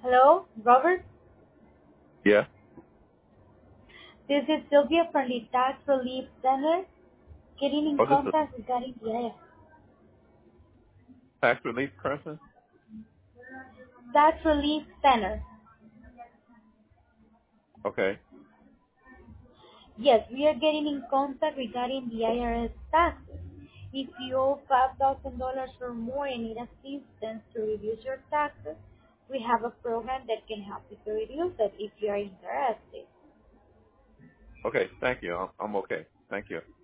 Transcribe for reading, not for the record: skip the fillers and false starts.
Hello, Robert. Yeah. This is Sylvia from the Tax Relief Center, getting in Oh, this is contact regarding the a tax relief person? Tax Relief Center. Okay. Yes, we are getting in contact regarding the IRS taxes. If you owe $5,000 or more and need assistance to reduce your taxes, we have a program that can help you to reduce it if you are interested. Okay. Thank you. I'm okay. Thank you.